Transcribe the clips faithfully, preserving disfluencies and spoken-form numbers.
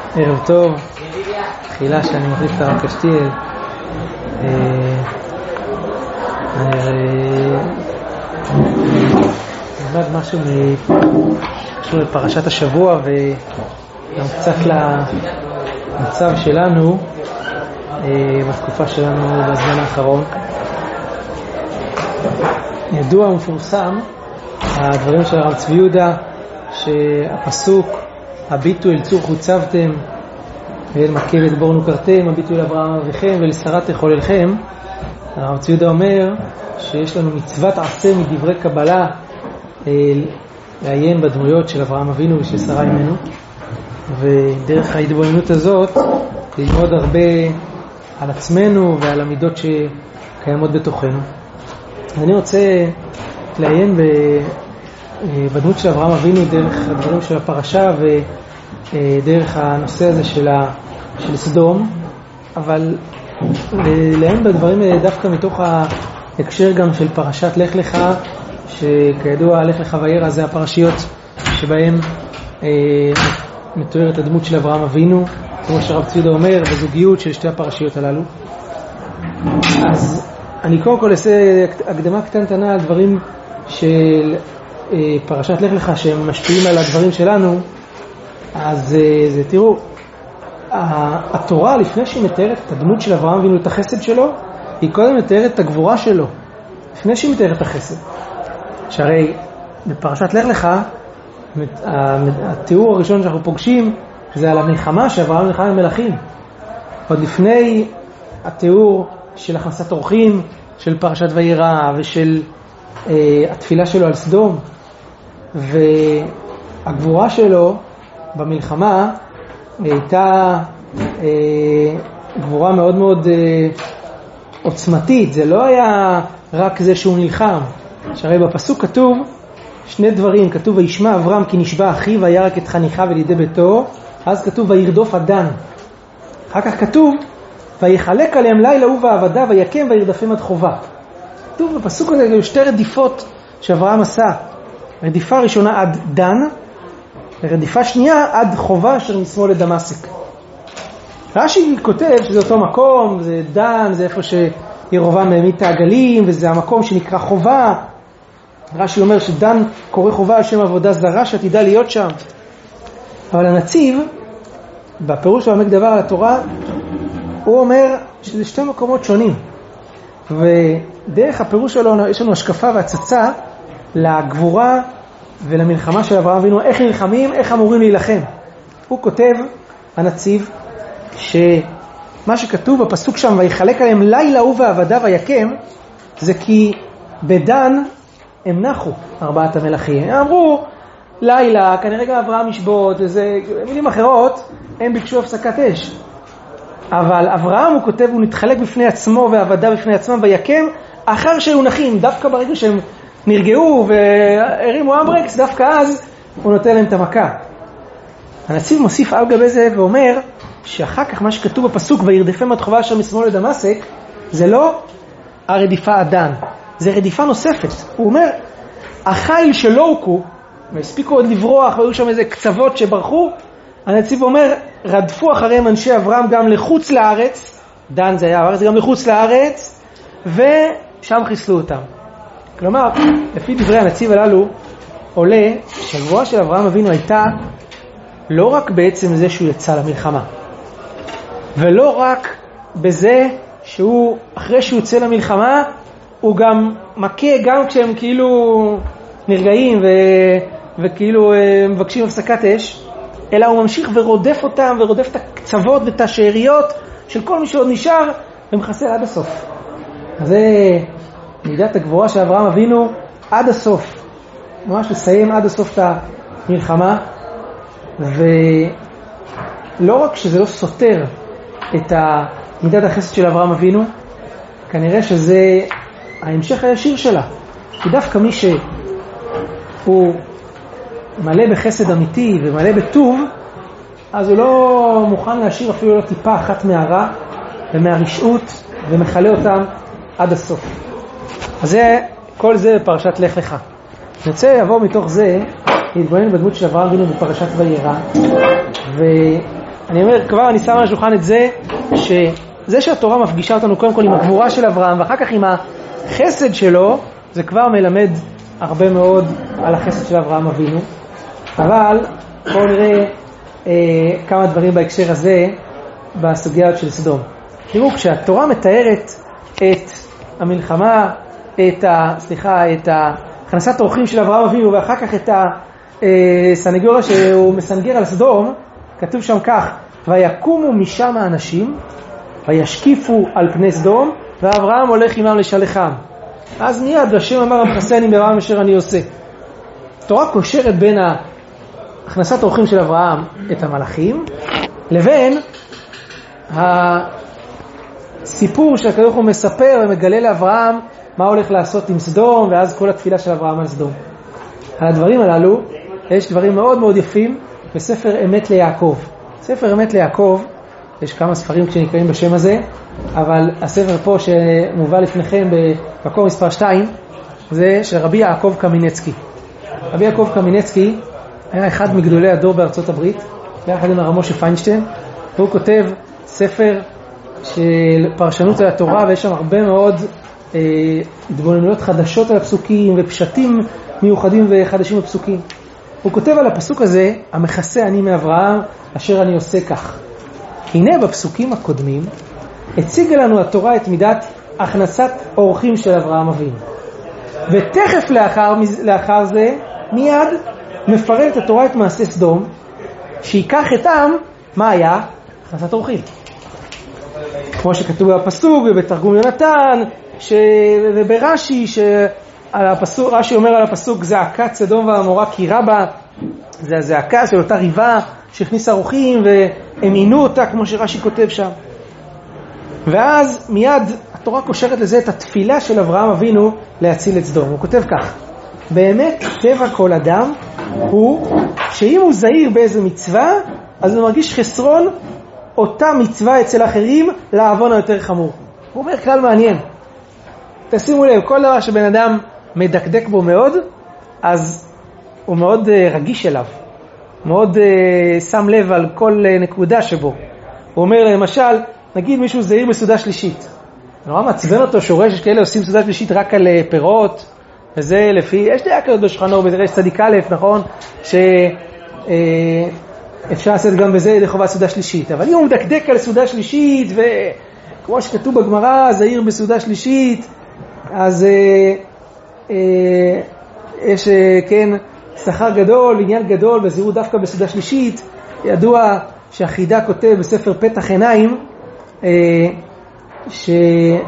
ערב טוב, תחילה שאני מחליף את הרב קשתיאל. נלמד משהו שקשור לפרשת השבוע וגם קצת למצב שלנו בתקופה שלנו בזמן האחרון. ידוע ומפורסם הדברים של הרב צבי יהודה, שהפסוק הביטו אל צור חוצבתם ואל מכבת בור נוכרתם, הביטו אל אברהם אביכם ואל שרה תחוללכם. הרב צבי יהודה אומר שיש לנו מצוות עשה מדברי קבלה לעיין בדמויות של אברהם אבינו ושל שרה אמנו, ודרך ההתבוננות הזאת ללמוד הרבה על עצמנו ועל המידות שקיימות בתוכנו. אני רוצה לעיין בדמות של אברהם אבינו דרך הדברים של הפרשה ודרך הנושא הזה של, ה, של סדום, אבל לעיין בדברים האלה דווקא מתוך ההקשר גם של פרשת לך לך, שכידוע לך לך וירא זה הפרשיות שבהם אה, מתוארת הדמות של אברהם אבינו, כמו שהרב צבי יהודה אומר, בזוגיות של שתי הפרשיות הללו. אז אני קודם כל אעשה הקדמה קטנטנה על דברים של פרשת לך לך שהם משפיעים על הדברים שלנו. אז זה, תראו, התורה לפני שהיא מתארת את הדמות של אברהם אבינו, את החסד שלו, היא קודם מתארת את הגבורה שלו לפני שהיא מתארת את החסד. שהרי בפרשת לך לך התיאור הראשון שאנחנו פוגשים זה על המלחמה שאברהם נלחם עם מלכים, עוד לפני התיאור של הכנסת אורחים של פרשת וירא ושל אה, התפילה שלו על סדום. והגבורה שלו במלחמה הייתה אה, גבורה מאוד מאוד אה, עוצמתית. זה לא היה רק זה שהוא נלחם. שהרי בפסוק כתוב שני דברים, כתוב וישמע אברהם כי נשבע אחיו וירק את חניכה ולידי ביתו, אז כתוב וירדוף עדן. אחר כך כתוב ויחלק עליהם לילה הוא ועבדה ויקם וירדפם עד חובה. כתוב בפסוק הזה שתי רדיפות שאברהם עשה, רדיפה ראשונה עד דן, ורדיפה שנייה עד חובה אשר משמאל לדמשק. רש"י כותב שזה אותו מקום, זה דן, זה איפה שירובעם העמיד את העגלים, וזה המקום שנקרא חובה. רש"י אומר שדן קורא חובה על שם עבודה זרה שעתידה להיות שם. אבל הנציב בפירוש של עמק דבר על התורה הוא אומר שזה שתי מקומות שונים, ודרך הפירוש שלו יש לנו השקפה והצצה לגבורה ולמלחמה של אברהם אבינו, איך נלחמים, איך אמורים להילחם. הוא כותב, הנציב, שמה שכתוב בפסוק שם ויחלק עליהם לילה הוא ועבדה ויקם, זה כי בדן הם נחו ארבעת המלכים. הם אמרו לילה, כנראה גם אברהם ישבות, וזה מילים אחרות, הם ביקשו הפסקת אש. אבל אברהם, הוא כותב, הוא נתחלק בפני עצמו ועבדה בפני עצמם ויקם אחר שהיו נחים. דווקא ברגע שהם נרגעו והרימו אמברקס, דווקא אז הוא נותן להם את המכה. הנציב מוסיף על גבי זה ואומר שאחר כך מה שכתוב בפסוק וירדפם עד חובה אשר משמאל לדמשק, זה לא הרדיפה עדן, זה רדיפה נוספת. הוא אומר החיל שלא הוכו והספיקו עוד לברוח והיו שם איזה קצוות שברחו, הנציב אומר רדפו אחריהם אנשי אברהם גם לחוץ לארץ, דן זה היה הארץ, גם לחוץ לארץ, ושם חיסלו אותם. כלומר, לפי דברי הנציב הללו עולה שהגבורה של אברהם אבינו הייתה לא רק בעצם זה שהוא יצא למלחמה, ולא רק בזה שהוא אחרי שהוא יוצא למלחמה הוא גם מכה גם כשהם כאילו נרגעים ו... וכאילו מבקשים הפסקת אש, אלא הוא ממשיך ורודף אותם ורודף את הקצוות ואת השאריות של כל מי שעוד נשאר ומחסל עד הסוף. אז זה מידת הגבורה של אברהם אבינו עד הסוף, ממש לסיים עד הסוף את המלחמה. ולא רק שזה לא סותר את מידת החסד של אברהם אבינו, כנראה שזה ההמשך הישיר שלה. כי דווקא מי שהוא מלא בחסד אמיתי ומלא בטוב, אז הוא לא מוכן להשאיר אפילו לא טיפה אחת מהרע ומהרשעות, ומחלה אותם עד הסוף. אז זה, כל זה בפרשת לך לך. אני רוצה לבוא מתוך זה להתבונן בדמות של אברהם אבינו בפרשת וירא, אני אומר, כבר אני שם על השולחן את זה, שזה שהתורה מפגישה אותנו קודם כל עם הגבורה של אברהם, ואחר כך עם החסד שלו, זה כבר מלמד הרבה מאוד על החסד של אברהם אבינו. אבל בואו נראה אה, כמה דברים בהקשר הזה, בסוגיה של סדום. תראו, כשהתורה מתארת את המלחמה, את ה, סליחה, את הכנסת האורחים של אברהם אבינו, ואחר כך את הסנגוריה שהוא מסנגר על סדום, כתוב שם כך, ויקומו משם האנשים, וישקיפו על פני סדום, ואברהם הולך עמם לשלחם. אז מיד השם אמר, המכסה אני ברעם אשר אני עושה. התורה קושרת בין הכנסת האורחים של אברהם, את המלאכים, לבין הסיפור שהקדוש ברוך הוא מספר ומגלה לאברהם מה הולך לעשות עם סדום, ואז כל התפילה של אברהם על סדום. על הדברים הללו יש דברים מאוד מאוד יפים בספר אמת ליעקב. ספר אמת ליעקב, יש כמה ספרים שנקראים בשם הזה, אבל הספר פה שמובא לפניכם במקור מספר שתיים, זה של רבי יעקב קמינצקי. רבי יעקב קמינצקי היה אחד מגדולי הדור בארצות הברית, ביחד עם הרב משה פיינשטיין, והוא כותב ספר של פרשנות על התורה, ויש שם הרבה מאוד אה, התבוננויות חדשות על הפסוקים ופשטים מיוחדים וחדשים בפסוקים. הוא כותב על הפסוק הזה, המכסה אני מאברהם אשר אני עושה כך. הנה בפסוקים הקודמים הציגה לנו התורה את מידת הכנסת אורחים של אברהם אבינו. ותכף לאחר, לאחר זה מיד מפרט התורה את מעשה סדום, שיקח את עם, מה היה? הכנסת אורחים. כמו שכתוב בפסוק ובתרגום יונתן, ש... וברש"י, שהפסוק, רש"י אומר על הפסוק, זעקת סדום ועמורה כי רבה, זה הזעקה של אותה ריבה שהכניסה אורחים והם עינו אותה, כמו שרש"י כותב שם. ואז מיד התורה קושרת לזה את התפילה של אברהם אבינו להציל את סדום. הוא כותב כך, באמת טבע כל אדם הוא שאם הוא זהיר באיזה מצווה, אז הוא מרגיש חסרון אותה מצווה אצל אחרים לעוון היותר חמור. הוא אומר כלל מעניין. תשימו לב, כל דבר שבן אדם מדקדק בו מאוד, אז הוא מאוד uh, רגיש אליו. מאוד uh, שם לב על כל uh, נקודה שבו. הוא אומר למשל, נגיד מישהו זהיר בסעודה שלישית. נורא מעצבן אותו שורש יש כאלה עושים סעודה שלישית רק על uh, פירות, וזה לפי, יש דעה כזאת בשולחנו, בדרש צדיק א', נכון? שאפשר uh, לעשות גם בזה לחובת סעודה שלישית. אבל אם הוא מדקדק על סעודה שלישית, וכמו שכתוב בגמרא, זהיר בסעודה שלישית, אז אה, אה, יש אה, כן שכר גדול, עניין גדול בזהירות דווקא בסעודה שלישית. ידוע שהחידה כותב בספר פתח עיניים אה, שאחד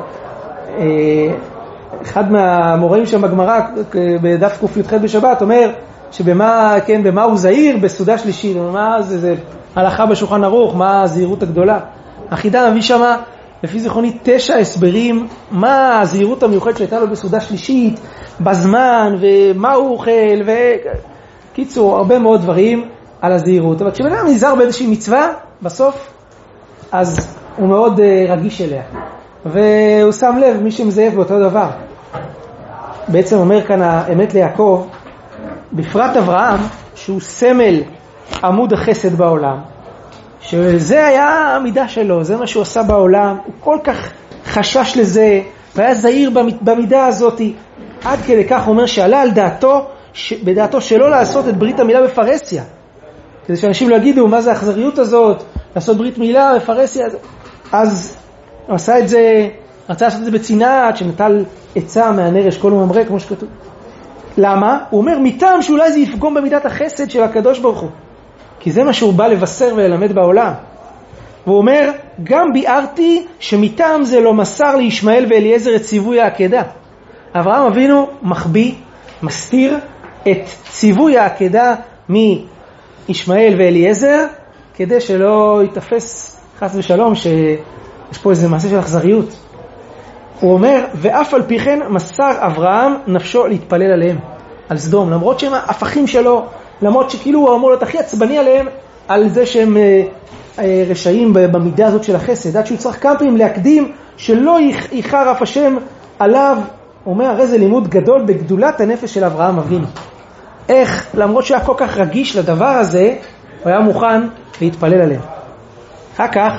אה, מהמוראים שם בגמרא בדף ק"ח בשבת אומר שבמה כן במה הוא זהיר בסעודה שלישית, מה זה, זה הלכה בשולחן ערוך, מה הזהירות הגדולה. החידה מביא שמה לפי זיכרוני תשע הסברים מה הזהירות המיוחדת שהייתה לו בסעודה שלישית, בזמן ומה הוא אוכל, וקיצור הרבה מאוד דברים על הזהירות. אבל כשבן אדם נזהר באיזושהי מצווה בסוף, אז הוא מאוד uh, רגיש אליה, והוא שם לב מי שמזייף באותו דבר. בעצם אומר כאן האמת ליעקב, בפרט אברהם שהוא סמל עמוד החסד בעולם, שזה היה המידה שלו, זה מה שהוא עשה בעולם, הוא כל כך חשש לזה, והיה זהיר במידה הזאת, עד כדי כך הוא אומר שעלה על דעתו, בדעתו שלא לעשות את ברית המילה בפרסיה, כדי שאנשים לא יגידו מה זה האכזריות הזאת, לעשות ברית מילה בפרסיה, אז הוא עשה את זה, רצה לעשות את זה בצנעת, שנטל עצה מהנר אשכול וממרא, כמו שכתוב. למה? הוא אומר, מטעם שאולי זה יפגום במידת החסד של הקדוש ברוך הוא. כי זה מה שהוא בא לבשר וללמד בעולם. והוא אומר, גם ביארתי שמטעם זה לא מסר לישמעאל ואליעזר את ציווי העקדה. אברהם אבינו מחביא, מסתיר את ציווי העקדה מישמעאל ואליעזר, כדי שלא יתפס חס ושלום שיש פה איזה מעשה של אכזריות. הוא אומר, ואף על פי כן מסר אברהם נפשו להתפלל עליהם, על סדום, למרות שהם ההפכים שלו, למרות שכאילו הוא אמור להיות הכי עצבני עליהם, על זה שהם אה, אה, רשעים במידה הזאת של החסד, עד שהוא צריך כמה פעמים להקדים שלא ייחר אף השם עליו. הוא אומר, הרי זה לימוד גדול בגדולת הנפש של אברהם אבינו. איך, למרות שהיה כל כך רגיש לדבר הזה, הוא היה מוכן להתפלל עליהם. אחר כך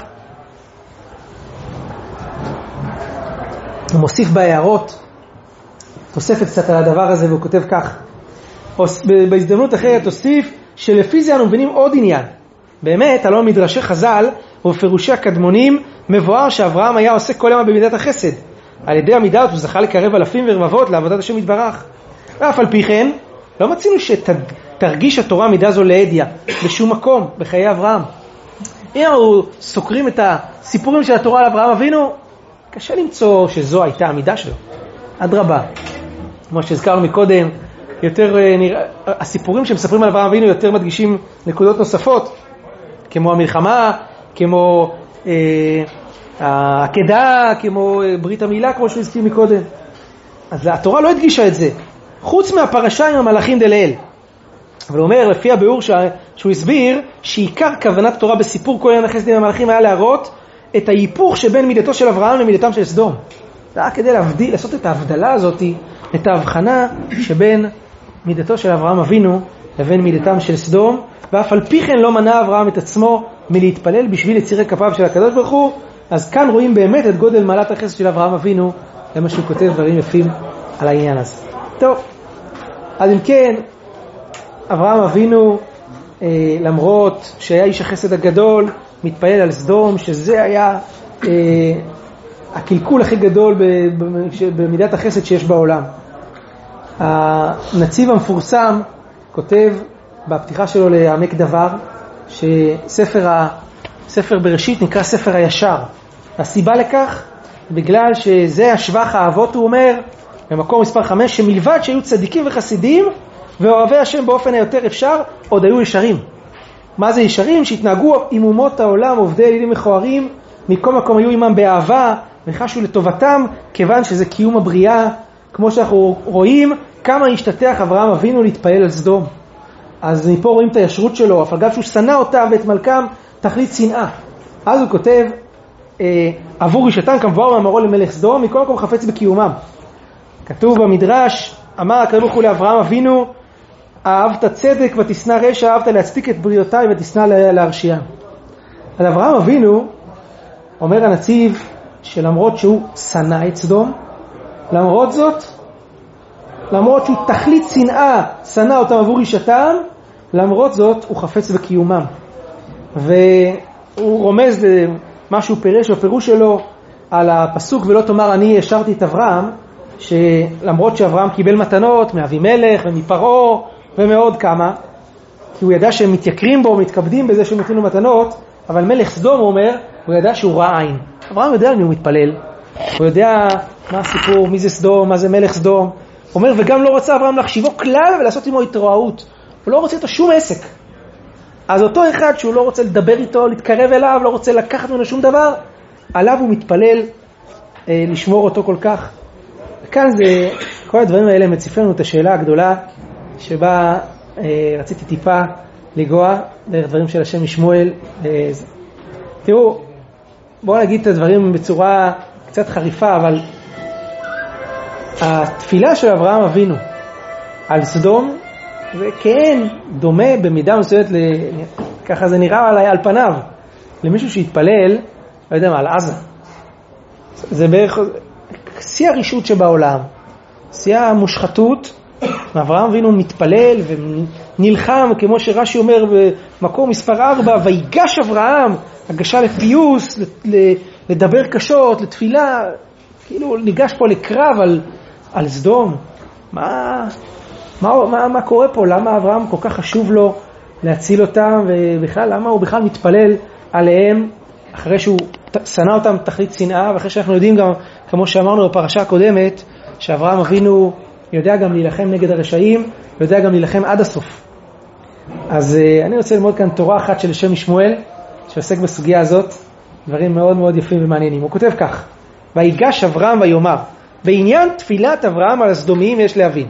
הוא מוסיף בהערות, תוספת קצת על הדבר הזה, והוא כותב כך, בהזדמנות אחרת תוסיף שלפי זה אנו מבינים עוד עניין. באמת, על מדרשי חז"ל ובפירושי הקדמונים מבואר שאברהם היה עושה כל יום במידת החסד. על ידי המידות הוא זכה לקרב אלפים ורבבות לעבודת השם יתברך. ואף על פי כן, לא מצינו שתרגיש התורה מידה זו להדיה בשום מקום בחיי אברהם. אם אנחנו סוקרים את הסיפורים של התורה על אברהם אבינו, קשה למצוא שזו הייתה המידה שלו. אדרבה, כמו שהזכרנו מקודם, יותר נראה, הסיפורים שמספרים על אברהם אבינו יותר מדגישים נקודות נוספות, כמו המלחמה, כמו אה, העקדה, כמו ברית המילה, כמו שהוא הזכיר מקודם. אז התורה לא הדגישה את זה, חוץ מהפרשה עם המלאכים דלאל. אבל הוא אומר, לפי הביאור שהוא הסביר, שעיקר כוונת תורה בסיפור כל עניין החסד עם המלאכים היה להראות את ההיפוך שבין מידתו של אברהם למידתם של סדום. זה היה כדי להבדיל, לעשות את ההבדלה הזאת, את ההבחנה שבין מידתו של אברהם אבינו לבין מידתם של סדום, ואף על פי כן לא מנע אברהם את עצמו מלהתפלל בשביל יצירי כפיו של הקדוש ברוך הוא. אז כאן רואים באמת את גודל מעלת החסד של אברהם אבינו, למה שהוא כותב דברים יפים על העניין הזה. טוב, אז אם כן, אברהם אבינו, אה, למרות שהיה איש החסד הגדול, מתפלל על סדום, שזה היה אה, הקלקול הכי גדול במידת החסד שיש בעולם. הנציב המפורסם כותב בפתיחה שלו לעמק דבר, שספר ה, ספר בראשית נקרא ספר הישר. הסיבה לכך, בגלל שזה השבח האבות, הוא אומר, במקום מספר חמש, שמלבד שהיו צדיקים וחסידים, ואוהבי השם באופן היותר אפשר, עוד היו ישרים. מה זה ישרים? שהתנהגו עם אומות העולם, עובדי אלילים מכוערים, מכל מקום היו עמם באהבה, וחשו לטובתם, כיוון שזה קיום הבריאה, כמו שאנחנו רואים, כמה השתתח אברהם אבינו להתפעל על סדום. אז מפה רואים את הישרות שלו, אף אגב שהוא שנא אותם ואת מלכם, תכלית שנאה. אז הוא כותב, אה, עבור ישתן כמבואר מאמרו למלך סדום, מכל מקום חפץ בקיומם. כתוב במדרש, אמר הקדוש ברוך הוא לאברהם אבינו, אהבת צדק ותשנא רשע, אהבת להצדיק את בריאותיי ותשנא להרשיע. על אברהם אבינו, אומר הנציב, שלמרות שהוא שנא את סדום, למרות זאת, למרות שהוא תכלית שנאה, שנא אותם עבור ישתם, למרות זאת הוא חפץ בקיומם. והוא רומז למה שהוא פירש בפירוש שלו על הפסוק ולא תאמר אני השארתי את אברהם, שלמרות שאברהם קיבל מתנות מאבימלך ומפרעה ומאוד כמה, כי הוא ידע שהם מתייקרים בו, מתכבדים בזה שהם נותנים לו מתנות, אבל מלך סדום הוא אומר, הוא ידע שהוא רע עין. אברהם יודע למי הוא מתפלל, הוא יודע מה הסיפור, מי זה סדום, מה זה מלך סדום. הוא אומר, וגם לא רוצה אברהם להחשיבו כלל ולעשות עמו התרועעות. הוא לא רוצה איתו שום עסק. אז אותו אחד שהוא לא רוצה לדבר איתו, להתקרב אליו, לא רוצה לקחת ממנו שום דבר, עליו הוא מתפלל אה, לשמור אותו כל כך. וכאן זה, כל הדברים האלה מציפים לנו את השאלה הגדולה, שבה אה, רציתי טיפה לגוע דרך דברים של השם משמואל. אה, תראו, בואו נגיד את הדברים בצורה קצת חריפה, אבל התפילה של אברהם אבינו על סדום זה כן דומה במידה מסוימת, ככה זה נראה עליי על פניו, למישהו שהתפלל, לא יודע מה, על עזה. זה בערך שיא הרישות שבעולם, שיא המושחתות. אברהם אבינו מתפלל ונלחם, כמו שרש"י אומר במקום מספר ארבע, ויגש אברהם, הגשה לפיוס, לדבר קשות, לתפילה, כאילו ניגש פה לקרב על, על סדום. מה, מה, מה, מה קורה פה? למה אברהם כל כך חשוב לו להציל אותם, ובכלל למה הוא בכלל מתפלל עליהם אחרי שהוא שנא אותם תכלית שנאה, ואחרי שאנחנו יודעים גם, כמו שאמרנו בפרשה הקודמת, שאברהם אבינו יודע גם להילחם נגד הרשעים, יודע גם להילחם עד הסוף. אז uh, אני רוצה ללמוד כאן תורה אחת של שם משמואל, שעוסק בסוגיה הזאת, דברים מאוד מאוד יפים ומעניינים. הוא כותב כך, ויגש אברהם ויאמר, בעניין תפילת אברהם על הסדומיים יש להבין.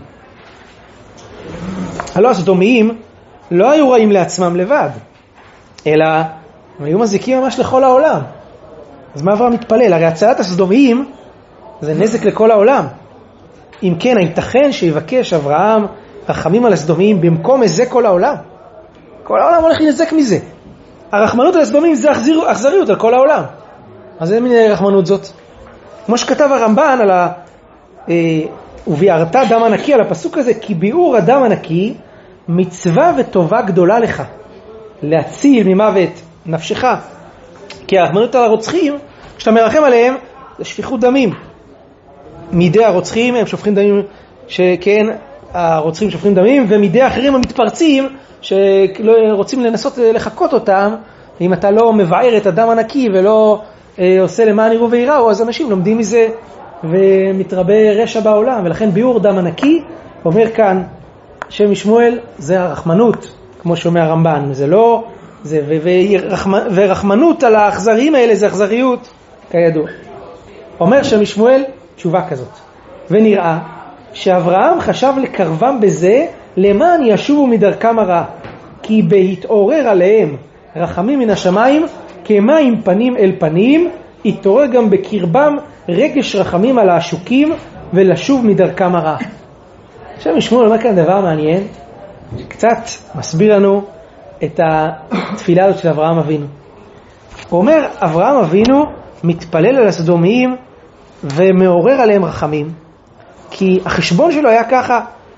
הלא הסדומיים לא היו רעים לעצמם לבד, אלא הם היו מזיקים ממש לכל העולם. אז מה אברהם מתפלל? הרי הצלת הסדומיים זה נזק לכל העולם. אם כן, הייתכן שיבקש אברהם רחמים על הסדומיים במקום איזה כל העולם? כל העולם הולך לנזק מזה. הרחמנות על הסדומים זה אכזר, אכזריות על כל העולם. אז אין מיני רחמנות זאת. כמו שכתב הרמב"ן על ה... אה, וביארת דם הנקי, על הפסוק הזה, כי ביאור הדם הנקי מצווה וטובה גדולה לך, להציל ממוות נפשך. כי הרחמנות על הרוצחים, כשאתה מרחם עליהם, זה שפיכות דמים. מידי הרוצחים הם שופכים דמים, שכן הרוצחים שופכים דמים, ומידי אחרים המתפרצים, שרוצים לנסות לחקות אותם, אם אתה לא מבאר את הדם הנקי ולא אה, עושה למען יראו וייראו, אז אנשים לומדים מזה ומתרבה רשע בעולם. ולכן ביאור דם הנקי, אומר כאן שם משמואל, זה הרחמנות, כמו שאומר הרמב"ן. זה לא, זה, ו, ורחמ, ורחמנות על האכזריים האלה זה אכזריות, כידוע. אומר שם משמואל תשובה כזאת. ונראה שאברהם חשב לקרבם בזה למען ישובו מדרכם הרעה, כי בהתעורר עליהם רחמים מן השמיים כמים פנים אל פנים, יתעורר גם בקרבם רגש רחמים על העשוקים ולשוב מדרכם הרעה. עכשיו משמואל אומר כאן דבר מעניין, שקצת מסביר לנו את התפילה הזאת של אברהם אבינו. הוא אומר, אברהם אבינו מתפלל על הסדומיים ומעורר עליהם רחמים, כי החשבון שלו היה ככה,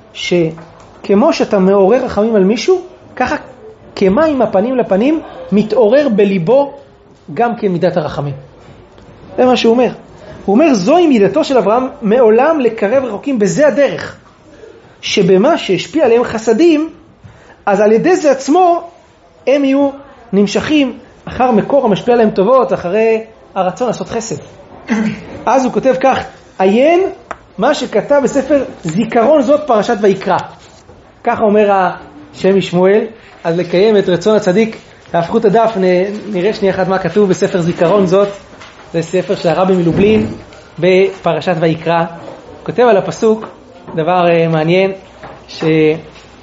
שכמו שאתה מעורר רחמים על מישהו, ככה כמים הפנים לפנים מתעורר בליבו גם כמידת הרחמים. זה מה שהוא אומר. הוא אומר, זוהי מידתו של אברהם מעולם לקרב רחוקים, בזה הדרך, שבמה שהשפיע עליהם חסדים, אז על ידי זה עצמו הם יהיו נמשכים אחר מקור המשפיע עליהם טובות, אחרי הרצון לעשות חסד. אז הוא כותב כך, עיין מה שכתב בספר זיכרון זאת פרשת ויקרא. ככה אומר השם משמואל, אז לקיים את רצון הצדיק. להפכו את הדף, נראה שנייה אחת מה כתוב בספר זיכרון זאת. זה ספר של הרבי מלובלין בפרשת ויקרא. הוא כותב על הפסוק דבר מעניין, שאפשר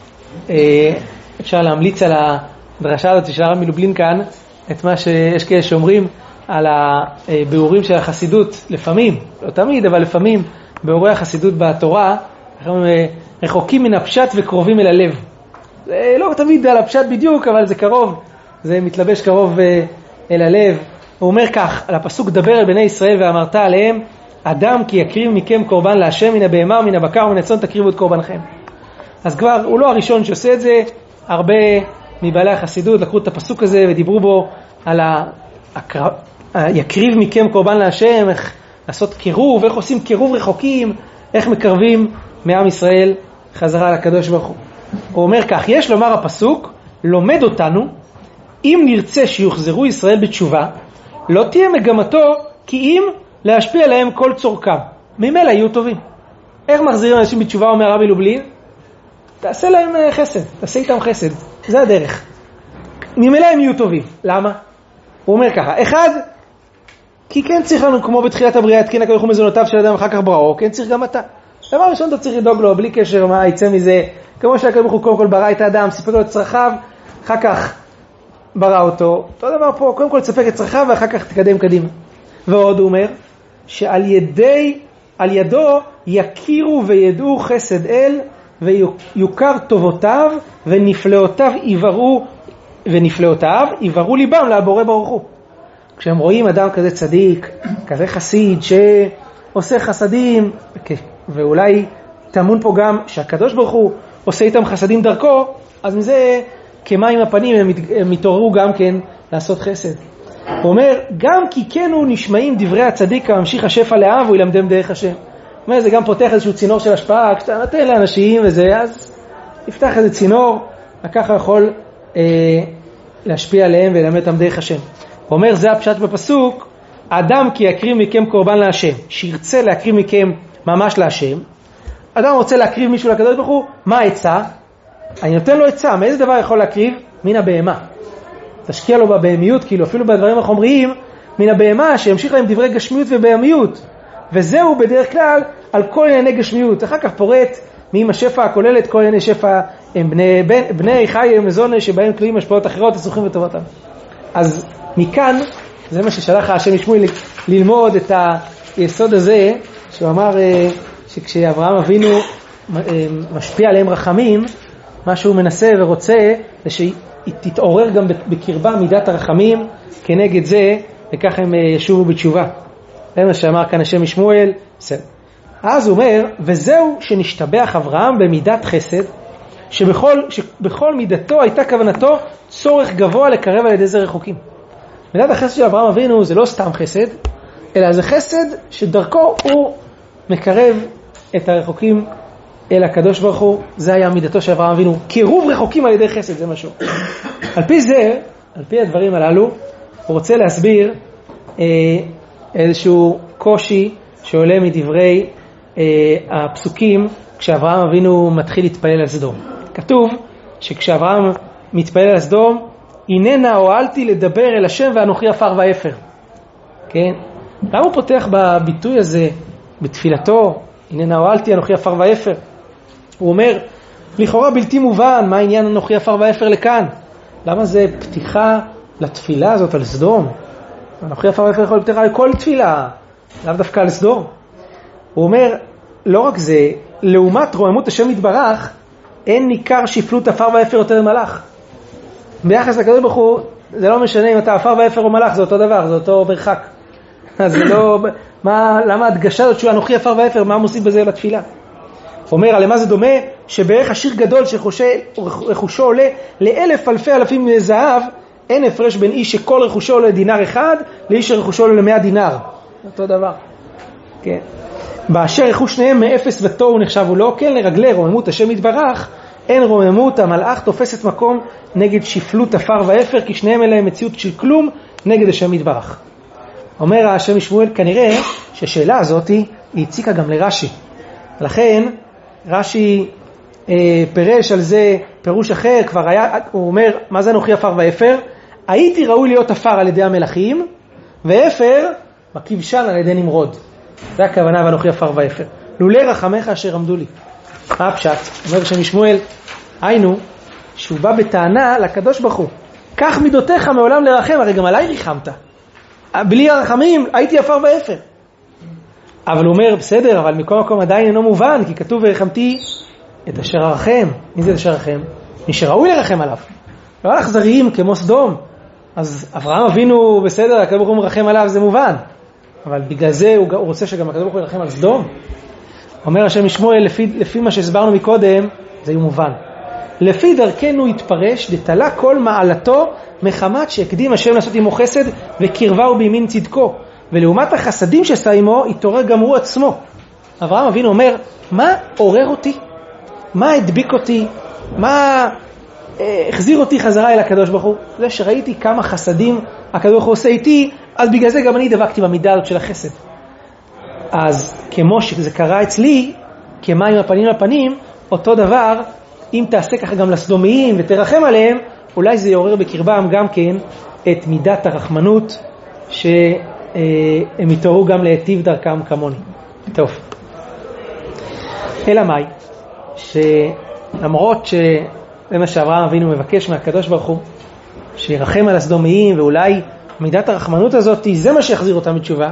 להמליץ על הדרשה הזאת של הרבי מלובלין כאן, את מה שיש כאלה שאומרים על הביאורים של החסידות, לפעמים, לא תמיד, אבל לפעמים, ביאורי החסידות בתורה, רחוקים מן הפשט וקרובים אל הלב. זה לא תמיד על הפשט בדיוק, אבל זה קרוב, זה מתלבש קרוב אל הלב. הוא אומר כך, על הפסוק דבר אל בני ישראל ואמרת עליהם, אדם כי יקריב מכם קורבן להשם, מן הבהמה ומן הבקר ומן הצאן תקריבו את קורבנכם. אז כבר הוא לא הראשון שעושה את זה, הרבה מבעלי החסידות לקחו את הפסוק הזה ודיברו בו על ה... יקריב מכם קורבן להשם, איך לעשות קירוב, איך עושים קירוב רחוקים, איך מקרבים מעם ישראל חזרה לקדוש ברוך הוא. הוא אומר כך, יש לומר הפסוק, לומד אותנו, אם נרצה שיוחזרו ישראל בתשובה, לא תהיה מגמתו כי אם להשפיע עליהם כל צורכם. ממילא יהיו טובים. איך מחזירים אנשים בתשובה, אומר הרבי לובלין? תעשה להם חסד, תעשה איתם חסד. זה הדרך. ממילא הם יהיו טובים. למה? הוא אומר ככה, אחד, כי כן צריך לנו, כמו בתחילת הבריאה, התקין הקדוש ברוך הוא מזונותיו של אדם אחר כך בראו, כן צריך גם אתה. דבר ראשון אתה צריך לדאוג לו, בלי קשר מה יצא מזה, כמו שהקדוש ברוך הוא קודם כל ברא את האדם, סיפק לו את צרכיו, אחר כך ברא אותו. אותו דבר פה, קודם כל תספק את צרכיו ואחר כך תקדם קדימה. ועוד הוא אומר, שעל ידי, על ידו יכירו וידעו חסד אל, ויוכר טובותיו ונפלאותיו יבראו, ונפלאותיו יבראו ליבם לבורא ברוך הוא. כשהם רואים אדם כזה צדיק, כזה חסיד, שעושה חסדים, ואולי תמון פה גם שהקדוש ברוך הוא עושה איתם חסדים דרכו, אז מזה כמים הפנים הם, הם מתעוררו גם כן לעשות חסד. הוא אומר, גם כי כן הוא נשמעים דברי הצדיק הממשיך השפע לעם, הוא ילמדם דרך השם. הוא אומר, זה גם פותח איזשהו צינור של השפעה, כשאתה נותן לאנשים וזה, אז יפתח איזה צינור, וככה יכול אה, להשפיע עליהם וללמד אותם דרך השם. הוא אומר, זה הפשט בפסוק, אדם כי יקריב מכם קורבן להשם, שירצה להקריב מכם ממש להשם. אדם רוצה להקריב מישהו לקדוש ברוך הוא, מה העצה? אני נותן לו עצה, מאיזה דבר יכול להקריב? מן הבהמה. תשקיע לו בבהמיות, כאילו אפילו בדברים החומריים, מן הבהמה שימשיך להם דברי גשמיות ובהמיות. וזהו בדרך כלל על כל ענייני גשמיות. אחר כך פורט מעם השפע הכוללת, כל ענייני שפע הם בני, בני, בני חי מזון שבהם תלויים השפעות אחרות, הסוכים וטובתם. אז מכאן, זה מה ששלח השם משמואל ללמוד את היסוד הזה, שהוא אמר שכשאברהם אבינו משפיע עליהם רחמים, מה שהוא מנסה ורוצה, זה תתעורר גם בקרבה מידת הרחמים כנגד זה, וכך הם ישובו בתשובה. זה מה שאמר כאן השם משמואל. בסדר. אז הוא אומר, וזהו שנשתבח אברהם במידת חסד, שבכל, שבכל מידתו הייתה כוונתו צורך גבוה לקרב על ידי זה רחוקים. מידת החסד של אברהם אבינו זה לא סתם חסד, אלא זה חסד שדרכו הוא מקרב את הרחוקים אל הקדוש ברוך הוא. זה היה מידתו של אברהם אבינו, קירוב רחוקים על ידי חסד, זה משהו. על פי זה, על פי הדברים הללו, הוא רוצה להסביר אה, איזשהו קושי שעולה מדברי אה, הפסוקים כשאברהם אבינו מתחיל להתפלל על סדום. כתוב שכשאברהם מתפלל על סדום, הננה הועלתי לדבר אל השם ואנוכי עפר ואפר. כן? למה הוא פותח בביטוי הזה בתפילתו, הננה הועלתי אנוכי עפר ואפר? הוא אומר, לכאורה בלתי מובן, מה העניין אנוכי עפר ואפר לכאן? למה זה פתיחה לתפילה הזאת על סדום? אנוכי עפר ואפר יכול לפתיחה לכל תפילה, לאו דווקא על סדום. הוא אומר, לא רק זה, לעומת רוממות השם יתברך, אין ניכר שפלות עפר ואפר יותר מלאך. ביחס לקדוש ברוך הוא, זה לא משנה אם אתה עפר ואפר או מלאך, זה אותו דבר, זה אותו מרחק. אז זה לא, מה, למה הדגשה הזאת שהוא אנוכי עפר ואפר, מה מוסיף בזה לתפילה? הוא אומר, למה זה דומה? שבערך השיר גדול שרכושו עולה לאלף אלפי אלפים זהב, אין הפרש בין איש שכל רכושו עולה דינר אחד, לאיש שרכושו עולה למאה דינר. אותו דבר. כן. באשר רכוש שניהם מאפס ותוהו נחשבו לו, כן לרגלי רוממות השם יתברך, אין רוממות, המלאך תופסת מקום נגד שפלות עפר ואפר, כי שניהם אלה הם מציאות של כלום נגד השם יתברך. אומר השם משמואל, כנראה שהשאלה הזאת היא הציקה גם לרש"י. לכן רש"י אה, פירש על זה פירוש אחר, כבר היה, הוא אומר, מה זה אנוכי עפר ואפר? הייתי ראוי להיות עפר על ידי המלאכים, ואפר מכבשן על ידי נמרוד. זה הכוונה ואנוכי עפר ואפר. לולא רחמך אשר עמדו לי. מה הפשט? אומר השם משמואל, היינו, שהוא בא בטענה לקדוש ברוך הוא, כך מידותיך מעולם לרחם, הרי גם עליי ריחמת. בלי הרחמים הייתי עפר ואפר. אבל הוא אומר, בסדר, אבל מכל מקום עדיין אינו מובן, כי כתוב ורחמתי את אשר הרחם. מי זה את אשר הרחם? מי שראוי לרחם עליו. לא על אכזריים כמו סדום. אז אברהם אבינו בסדר, הקדוש ברוך הוא מרחם עליו, זה מובן. אבל בגלל זה הוא רוצה שגם הקדוש ברוך הוא ירחם על סדום. אומר השם משמואל, לפי, לפי מה שהסברנו מקודם, זה מובן. לפי דרכנו התפרש, דתלה כל מעלתו מחמת שהקדים השם לעשות עמו חסד וקרבהו בימין צדקו. ולעומת החסדים שעשה עמו, התעורר גם הוא עצמו. אברהם אבינו אומר, מה עורר אותי? מה הדביק אותי? מה אה, החזיר אותי חזרה אל הקדוש ברוך הוא? זה שראיתי כמה חסדים הקדוש ברוך הוא עושה איתי, אז בגלל זה גם אני דבקתי במידה הזאת של החסד. אז כמו שזה קרה אצלי, כמים הפנים לפנים, אותו דבר, אם תעשה ככה גם לסדומיים ותרחם עליהם, אולי זה יעורר בקרבם גם כן את מידת הרחמנות, שהם יתעוררו גם להיטיב דרכם כמוני. טוב. אלא מאי, שלמרות שזה מה שאברהם אבינו מבקש מהקדוש ברוך הוא, שירחם על הסדומיים, ואולי מידת הרחמנות הזאת, זה מה שיחזיר אותם בתשובה,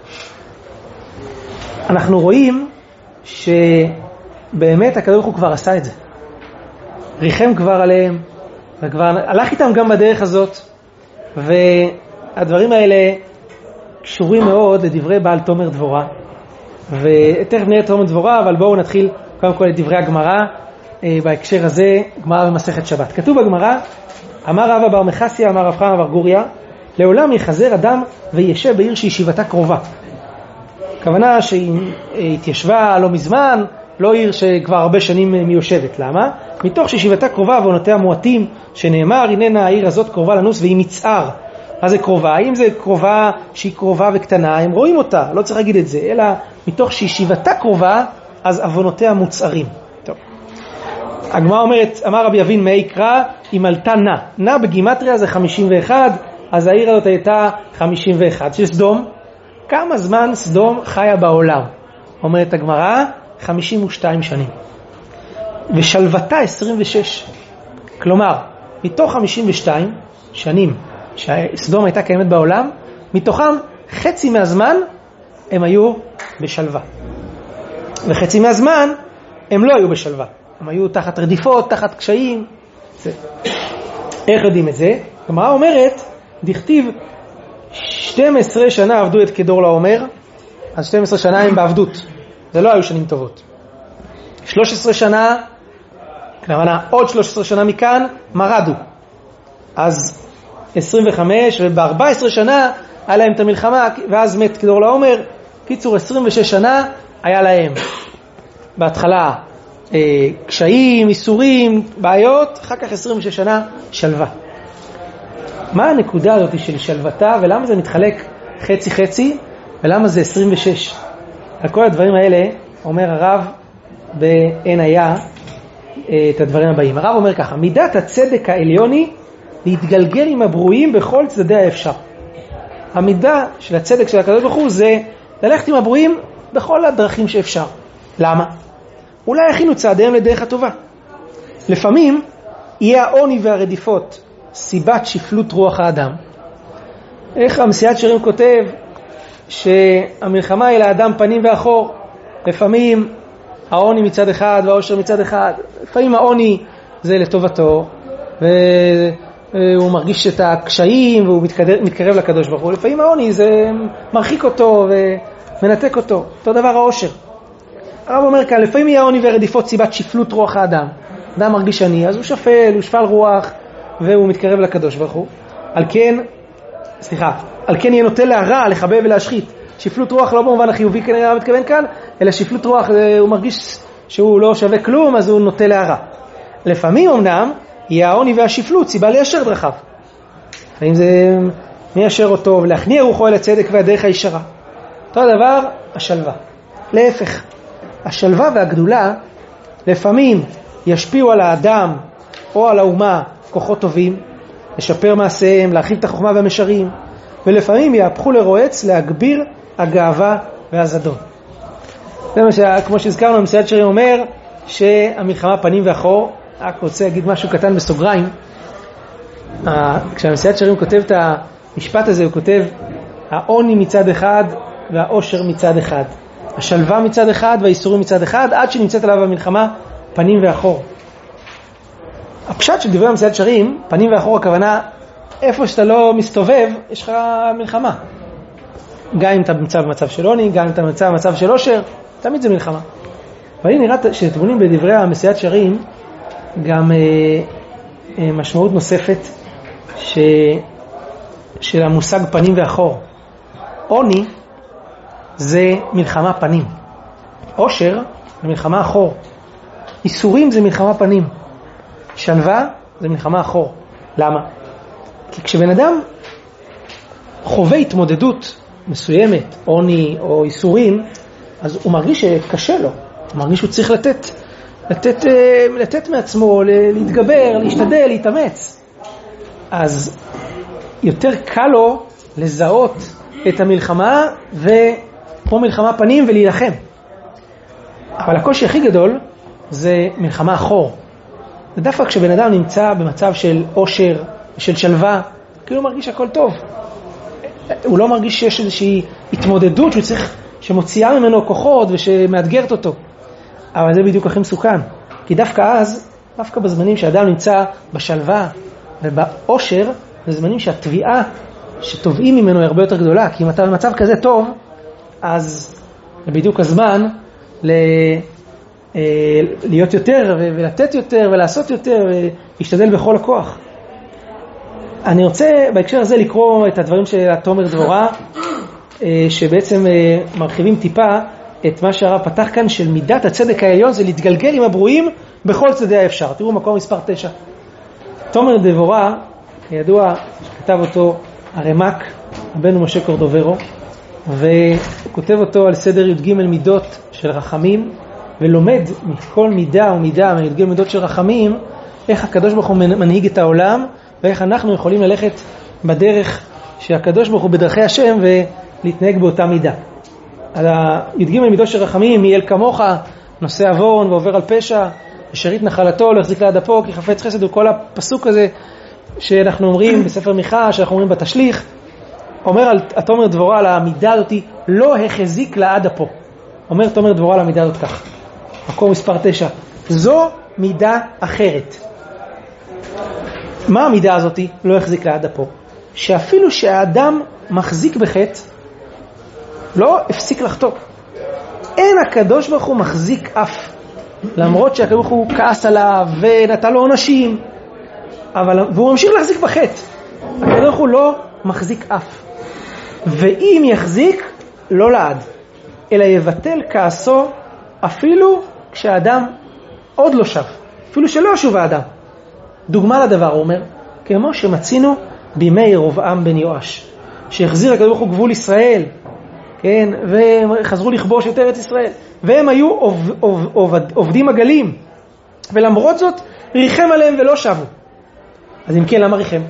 אנחנו רואים שבאמת הקדוש ברוך הוא כבר עשה את זה. ריחם כבר עליהם, וכבר הלך איתם גם בדרך הזאת, והדברים האלה קשורים מאוד לדברי בעל תומר דבורה, ותכף נראה תומר דבורה, אבל בואו נתחיל קודם כל לדברי הגמרא, בהקשר הזה, גמרא במסכת שבת. כתוב בגמרא, אמר רבא בר מחסיה, אמר רב חמא בר גוריה, לעולם יחזר אדם וישב בעיר שישיבתה קרובה. הכוונה שהיא התיישבה לא מזמן, לא עיר שכבר הרבה שנים מיושבת. למה? מתוך שישיבתה קרובה ועונותיה מועטים, שנאמר, הננה העיר הזאת קרובה לנוס והיא מצער. מה זה קרובה? אם זה קרובה שהיא קרובה וקטנה, הם רואים אותה, לא צריך להגיד את זה, אלא מתוך שישיבתה קרובה, אז עוונותיה מוצערים. טוב. הגמרא אומרת, אמר רבי אבין מה יקרא, אם עלתה נע. נע בגימטריה זה חמישים ואחת, אז העיר הזאת הייתה חמישים ואחת. של סדום, כמה זמן סדום חיה בעולם? אומרת הגמרא, חמישים ושתיים שנים. ושלוותה עשרים ושש. כלומר, מתוך חמישים ושתיים שנים שסדום הייתה קיימת בעולם, מתוכם חצי מהזמן הם היו בשלווה. וחצי מהזמן הם לא היו בשלווה. הם היו תחת רדיפות, תחת קשיים. זה. איך יודעים את זה? הגמרא אומרת, דכתיב שתים עשרה שנה עבדו את כדור לעומר, אז שתים עשרה שנה הם בעבדות, זה לא היו שנים טובות. שלוש עשרה שנה, כלומר עוד שלוש עשרה שנה מכאן, מרדו. אז עשרים וחמש, וב-ארבע עשרה שנה היה להם את המלחמה, ואז מת כדור לעומר. קיצור, עשרים ושש שנה היה להם בהתחלה אה, קשיים, איסורים, בעיות, אחר כך עשרים ושש שנה שלווה. מה הנקודה הזאת של שלוותה, ולמה זה מתחלק חצי חצי, ולמה זה עשרים ושש? על כל הדברים האלה אומר הרב בעין היה את הדברים הבאים. הרב אומר ככה, מידת הצדק העליוני להתגלגל עם הברואים בכל צדדי האפשר. המידה של הצדק של הקדוש ברוך הוא זה ללכת עם הברואים בכל הדרכים שאפשר. למה? אולי הכינו צעדיהם לדרך הטובה. לפעמים יהיה העוני והרדיפות סיבת שפלות רוח האדם. איך המסיעת שירים כותב שהמלחמה היא לאדם פנים ואחור. לפעמים העוני מצד אחד והעושר מצד אחד. לפעמים העוני זה לטובתו והוא מרגיש את הקשיים והוא מתקרב, מתקרב לקדוש ברוך הוא. לפעמים העוני זה מרחיק אותו ומנתק אותו. אותו דבר העושר. הרב אומר כאן, לפעמים יהיה העוני והרדיפות סיבת שפלות רוח האדם. אדם מרגיש עני, אז הוא שפל, הוא שפל רוח והוא מתקרב לקדוש ברוך הוא. על כן, סליחה, על כן יהיה נוטה להרע, לחבב ולהשחית. שפלות רוח לא במובן החיובי כנראה מתכוון כאן, אלא שפלות רוח הוא מרגיש שהוא לא שווה כלום, אז הוא נוטה להרע. לפעמים אמנם יהיה העוני והשפלות סיבה ליישר דרכיו. האם זה מיישר אותו ולהכניע רוחו אל הצדק והדרך הישרה. אותו הדבר השלווה. להפך, השלווה והגדולה לפעמים ישפיעו על האדם או על האומה כוחות טובים, לשפר מעשיהם, להרחיב את החוכמה והמשרים, ולפעמים יהפכו לרועץ להגביר הגאווה והזדון. זה מה שכמו שהזכרנו, המסיעת שירים אומר שהמלחמה פנים ואחור. רק רוצה להגיד משהו קטן בסוגריים. כשהמסיעת שירים כותב את המשפט הזה, הוא כותב העוני מצד אחד והעושר מצד אחד, השלווה מצד אחד והאיסורים מצד אחד, עד שנמצאת עליו המלחמה פנים ואחור. הפשט של דברי המסיעת שירים, פנים ואחור, הכוונה איפה שאתה לא מסתובב יש לך מלחמה. גם אם אתה נמצא במצב של עוני, גם אם אתה נמצא במצב של עושר, תמיד זה מלחמה. אבל נראה שתבונים בדברי המסיעת שירים גם אה, אה, משמעות נוספת ש... של המושג פנים ואחור. עוני זה מלחמה פנים, עושר זה מלחמה אחור, איסורים זה מלחמה פנים, שלווה זה מלחמה אחור. למה? כי כשבן אדם חווה התמודדות מסוימת, עוני או איסורים, אז הוא מרגיש שקשה לו, הוא מרגיש שהוא צריך לתת, לתת, לתת מעצמו, להתגבר, להשתדל, להתאמץ. אז יותר קל לו לזהות את המלחמה ופה מלחמה פנים ולהילחם. אבל הקושי הכי גדול זה מלחמה אחור. זה דווקא כשבן אדם נמצא במצב של עושר, של שלווה, כאילו הוא מרגיש הכל טוב. הוא לא מרגיש שיש איזושהי התמודדות שהוא צריך, שמוציאה ממנו כוחות ושמאתגרת אותו. אבל זה בדיוק הכי מסוכן. כי דווקא אז, דווקא בזמנים שאדם נמצא בשלווה ובעושר, זה זמנים שהתביעה שתובעים ממנו היא הרבה יותר גדולה. כי אם אתה במצב כזה טוב, אז זה בדיוק הזמן ל... להיות יותר ולתת יותר ולעשות יותר ולהשתדל בכל הכוח. אני רוצה בהקשר הזה לקרוא את הדברים של תומר דבורה, שבעצם מרחיבים טיפה את מה שהרב פתח כאן, של מידת הצדק העליון זה להתגלגל עם הברואים בכל צדדי האפשר. תראו מקום מספר תשע. תומר דבורה, ידוע שכתב אותו הרמ"ק, רבנו משה קורדוברו, והוא כותב אותו על סדר י"ג מידות של רחמים, ולומד מכל מידה ומידה מי"ג מידות של רחמים, איך הקדוש ברוך הוא מנהיג את העולם, ואיך אנחנו יכולים ללכת בדרך שהקדוש ברוך הוא בדרכי השם ולהתנהג באותה מידה. על הי"ג מידות של רחמים, מי אל כמוך, נושא עוון ועובר על פשע, ושארית נחלתו לא יחזיק לידפו כי חפץ חסד, וכל הפסוק הזה שאנחנו אומרים בספר מיכה, שאנחנו אומרים בתשליך, אומר על תומר דבורה על המידה הזאת, לא החזיק לעד אפו. אומר תומר דבורה על המידה הזאת כך, מקום מספר תשע, זו מידה אחרת. מה המידה הזאת לא יחזיק לעד אפו? שאפילו שהאדם מחזיק בחטא, לא הפסיק לחטוא. אין הקדוש ברוך הוא מחזיק אף, למרות שהקדוש ברוך הוא כעס עליו ונתן לו עונשים, אבל, והוא ממשיך להחזיק בחטא. הקדוש ברוך הוא לא מחזיק אף. ואם יחזיק, לא לעד, אלא יבטל כעסו אפילו כשהאדם עוד לא שב, אפילו שלא שוב האדם. דוגמה לדבר, הוא אומר, כמו שמצינו בימי ירבעם בן יואש, שהחזיר הקדוש ברוך הוא גבול ישראל, כן, והם חזרו לכבוש את ארץ ישראל, והם היו עוב, עוב, עוב, עובדים עגלים, ולמרות זאת ריחם עליהם ולא שבו. אז אם כן, למה ריחם?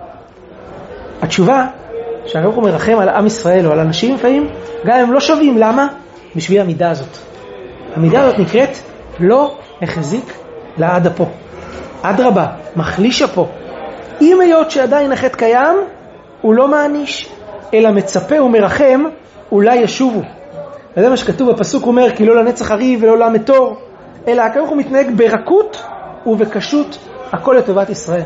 התשובה שהקדוש ברוך הוא מרחם על עם ישראל או על אנשים לפעמים, גם הם לא שווים. למה? בשביל המידה הזאת. המידה הזאת נקראת לא החזיק לעד אפו. אדרבה, מחליש אפו. אם היות שעדיין החטא קיים, הוא לא מעניש, אלא מצפה ומרחם, אולי ישובו. וזה מה שכתוב בפסוק, הוא אומר, כי לא לנצח הריב ולא למתור, אלא הקדוש הוא מתנהג ברכות ובקשות, הכל לטובת ישראל.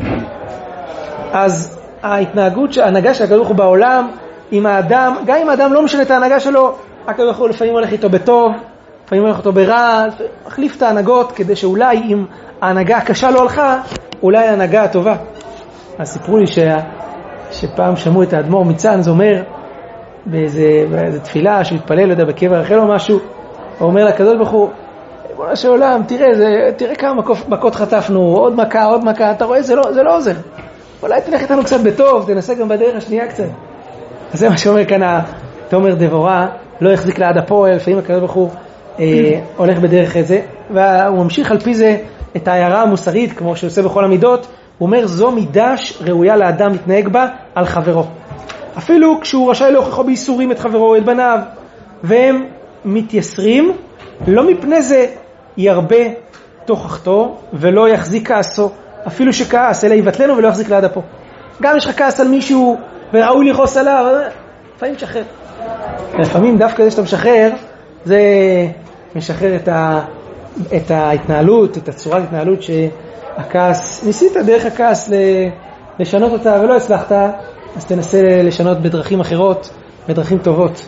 אז ההתנהגות, ההנהגה של הקדוש הוא בעולם, עם האדם, גם אם האדם לא משנה את ההנהגה שלו, הקדוש הוא לפעמים הולך איתו בטוב, לפעמים הולך איתו ברע, מחליף את ההנהגות, כדי שאולי אם ההנהגה הקשה לא הלכה, אולי ההנהגה הטובה. אז סיפרו לי ש... שפעם שמעו את האדמו"ר מצאנז אומר, באיזה, באיזה תפילה שהוא התפלל, לא יודע, בקבר אחר או משהו, הוא אומר לקדוש ברוך הוא, בוא נשאר עולם, תראה, זה, תראה כמה מכות, מכות חטפנו, עוד מכה, עוד מכה, אתה רואה, זה לא, זה לא עוזר. אולי תלך איתנו קצת בטוב, תנסה גם בדרך השנייה קצת. אז זה מה שאומר כאן תומר דבורה, לא יחזיק לעד הפועל, לפעמים הקדוש ברוך הוא אה, הולך בדרך את זה, והוא ממשיך על פי זה את ההערה המוסרית, כמו שהוא עושה בכל המידות, הוא אומר, זו מידה ראויה לאדם להתנהג בה על חברו. אפילו כשהוא רשאי להוכיחו בייסורים את חברו, את בניו, והם מתייסרים, לא מפני זה ירבה תוכחתו ולא יחזיק כעסו, אפילו שכעס, אלא יבטלנו ולא יחזיק לעד אפו. גם יש לך כעס על מישהו וראוי לכעוס עליו, לפעמים תשחרר. לפעמים דווקא זה שאתה משחרר, זה משחרר את, ה, את ההתנהלות, את הצורת ההתנהלות שהכעס, ניסית דרך הכעס לשנות אותה ולא הצלחת, אז תנסה לשנות בדרכים אחרות, בדרכים טובות.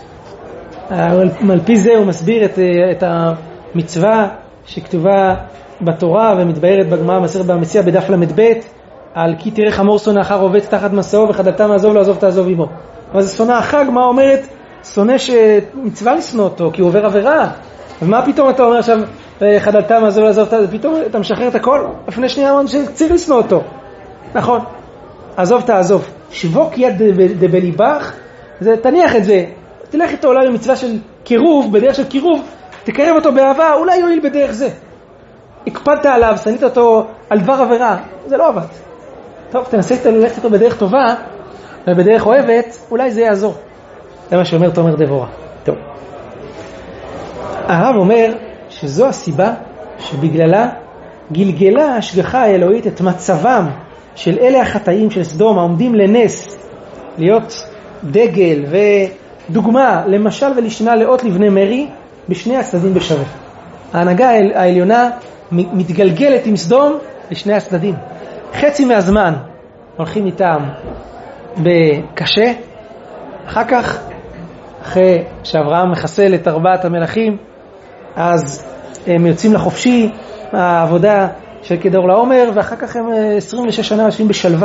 על פי זה הוא מסביר את, את המצווה שכתובה בתורה ומתבהרת בגמרא מסכת בבא מציעא בדף למד ב' על כי תראה חמור שונאך רובץ תחת מסעו וחדלת מעזוב לעזוב תעזוב עמו. אבל זה שונא החג, מה אומרת? שונא שמצווה לשנוא אותו כי הוא עובר עבירה. ומה פתאום אתה אומר עכשיו חדלת מעזוב לעזוב תעזוב, פתאום אתה משחרר את הכל? לפני שנייה אמרנו שצריך לשנוא אותו. נכון, עזוב תעזוב. שבוק יד דבליבך, זה, תניח את זה, תלך איתו אולי במצווה של קירוב, בדרך של קירוב, תקרב אותו באהבה, אולי יועיל בדרך זה. הקפדת עליו, שנית אותו על דבר עבירה, זה לא עבד. טוב, תנסה ללכת איתו בדרך טובה, ובדרך אוהבת, אולי זה יעזור. זה מה שאומר תומר דבורה. טוב. הרב אומר שזו הסיבה שבגללה גלגלה ההשגחה האלוהית את מצבם של אלה החטאים של סדום העומדים לנס, להיות דגל ודוגמה למשל ולשנה לאות לבני מרי בשני הצדדים בשווה. ההנהגה העליונה מתגלגלת עם סדום לשני הצדדים. חצי מהזמן הולכים איתם בקשה, אחר כך, אחרי שאברהם מחסל את ארבעת המלכים, אז הם יוצאים לחופשי, העבודה של כדור לעומר, ואחר כך הם עשרים ושש שנה יושבים בשלווה.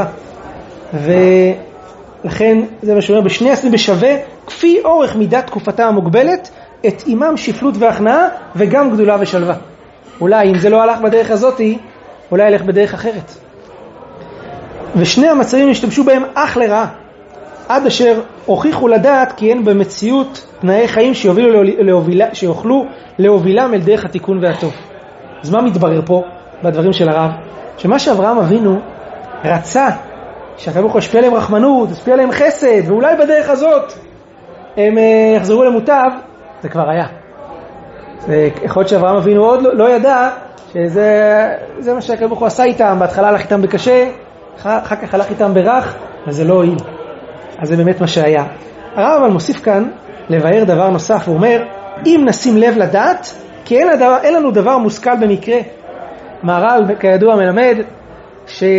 ולכן זה מה שאומר, בשני הצדדים בשווה, כפי אורך מידת תקופתה המוגבלת, את אימם שפלות והכנעה, וגם גדולה ושלווה. אולי אם זה לא הלך בדרך הזאת, אולי ילך בדרך אחרת. ושני המצבים השתמשו בהם אך לרעה, עד אשר הוכיחו לדעת כי אין במציאות תנאי חיים שיובילו להובילה, שיוכלו להובילם אל דרך התיקון והטוב. אז מה מתברר פה בדברים של הרב? שמה שאברהם אבינו רצה שהקדוש ברוך הוא ישפיע עליהם רחמנות, ישפיע עליהם חסד, ואולי בדרך הזאת הם יחזרו למוטב, זה כבר היה. יכול להיות שאברהם אבינו עוד לא, לא ידע שזה זה מה שהקדוש ברוך הוא עשה איתם, בהתחלה הלך איתם בקשה, אחר כך הלך איתם ברך, וזה לא הועיל. אז זה באמת מה שהיה. הרב אבל מוסיף כאן לבאר דבר נוסף, הוא אומר, אם נשים לב לדעת, כי אין, הדבר, אין לנו דבר מושכל במקרה. מהר"ל כידוע מלמד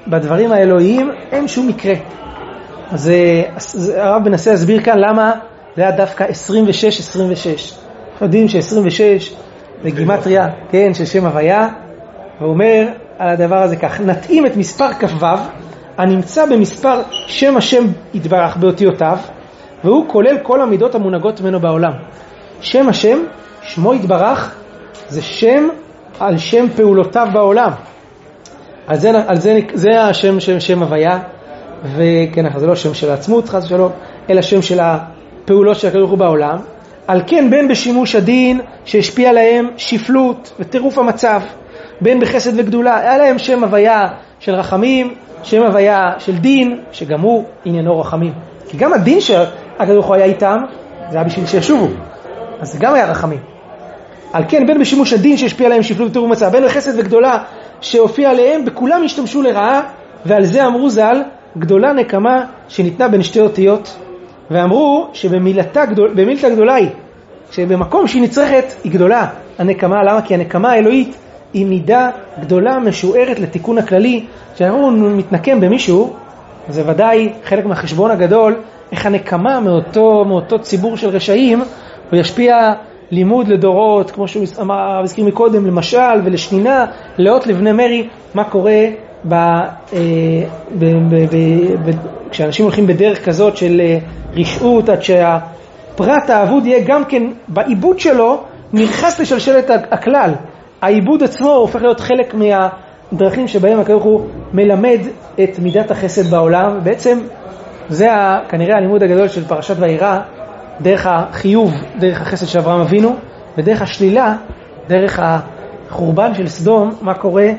בדברים האלוהיים אין שום מקרה. אז, אז הרב מנסה להסביר כאן למה זה היה דווקא עשרים ושש עשרים ושש. אנחנו יודעים ש-עשרים ושש זה גימטריה, כן, של שם הוויה, והוא אומר על הדבר הזה כך, נתאים את מספר כ"ו הנמצא במספר שם השם יתברך באותיותיו, והוא כולל כל המידות המונהגות ממנו בעולם. שם השם, שמו יתברך, זה שם על שם פעולותיו בעולם. על זה, על זה, זה השם שם, שם הוויה, וכן, זה לא שם של העצמות, חס ושלום, אלא שם של הפעולות של הקדוש ברוך הוא בעולם. על כן בין בשימוש הדין שהשפיע עליהם שפלות וטירוף המצב, בין בחסד וגדולה, היה להם שם הוויה של רחמים, שם הוויה של דין, שגם הוא עניינו רחמים. כי גם הדין שהקדוש ברוך הוא היה איתם, זה היה בשביל שישובו, אז זה גם היה רחמים. על כן בין בשימוש הדין שהשפיע עליהם שפלות וטירוף המצב, בין בחסד וגדולה שהופיע עליהם, בכולם השתמשו לרעה, ועל זה אמרו ז"ל, גדולה נקמה שניתנה בין שתי אותיות, ואמרו שבמילתה גדול, במילתה גדולה היא, שבמקום שהיא נצרכת היא גדולה, הנקמה. למה? כי הנקמה האלוהית היא מידה גדולה משוערת לתיקון הכללי. כשאנחנו מתנקם במישהו, זה ודאי חלק מהחשבון הגדול, איך הנקמה מאותו, מאותו ציבור של רשעים, הוא ישפיע לימוד לדורות, כמו שהוא אמר, הזכיר מקודם, למשל ולשנינה, לאות לבני מרי, מה קורה ב, אה, ב, ב, ב, ב, כשאנשים הולכים בדרך כזאת של רשעות, עד שהפרט העבוד יהיה גם כן בעיבוד שלו, נרחס לשלשלת הכלל. העיבוד עצמו הופך להיות חלק מהדרכים שבהם הקדוש ברוך הוא מלמד את מידת החסד בעולם. בעצם זה כנראה הלימוד הגדול של פרשת וירא, דרך החיוב, דרך החסד של אברהם אבינו, ודרך השלילה, דרך החורבן של סדום, מה קורה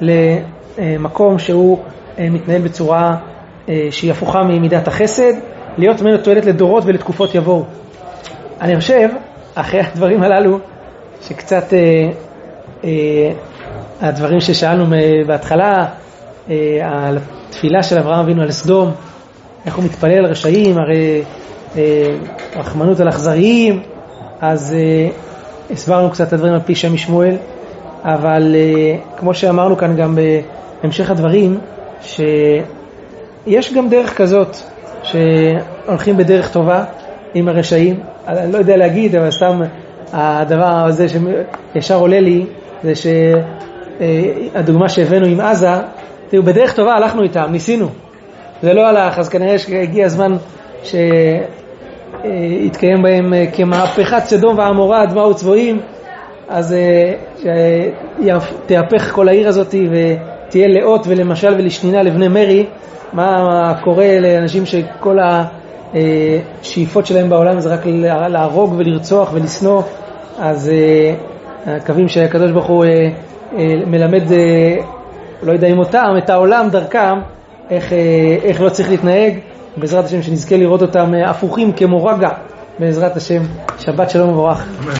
למקום שהוא מתנהל בצורה שהיא הפוכה ממידת החסד, להיות ממנו תועלת לדורות ולתקופות יבואו. אני חושב, אחרי הדברים הללו, שקצת אה, אה, הדברים ששאלנו בהתחלה, אה, על התפילה של אברהם אבינו על סדום, איך הוא מתפלל על רשעים, הרי אה, רחמנות על אכזריים, אז אה, הסברנו קצת את הדברים על פי שם משמואל, אבל אה, כמו שאמרנו כאן גם בהמשך הדברים, שיש גם דרך כזאת, שהולכים בדרך טובה עם הרשעים. אני לא יודע להגיד, אבל סתם הדבר הזה שישר עולה לי, זה שהדוגמה שהבאנו עם עזה, תראו, בדרך טובה הלכנו איתם, ניסינו. זה לא הלך, אז כנראה שהגיע הזמן שהתקיים בהם כמהפכת סדום ועמורה, דמעה וצבועים, אז תהפך כל העיר הזאת ותהיה לאות ולמשל ולשנינה לבני מרי. מה קורה לאנשים שכל השאיפות שלהם בעולם זה רק להרוג ולרצוח ולסנוע, אז הקווים שהקדוש ברוך הוא מלמד, לא יודע אם אותם, את העולם דרכם, איך, איך לא צריך להתנהג, בעזרת השם שנזכה לראות אותם הפוכים כמו רגע, בעזרת השם. שבת שלום וברך.